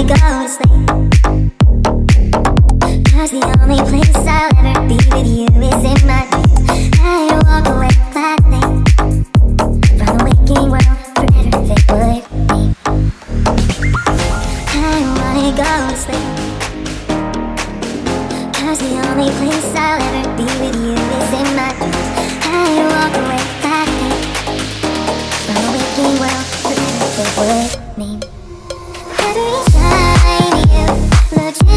go to sleep. 'Cause the only place I'll ever be with you is in my dreams. I walk away gladly from the waking world forever if it would mean I wanna go to sleep. 'Cause the only place I'll ever be with you is in my dreams. I walk away gladly from the waking world forever if it would mean every time you look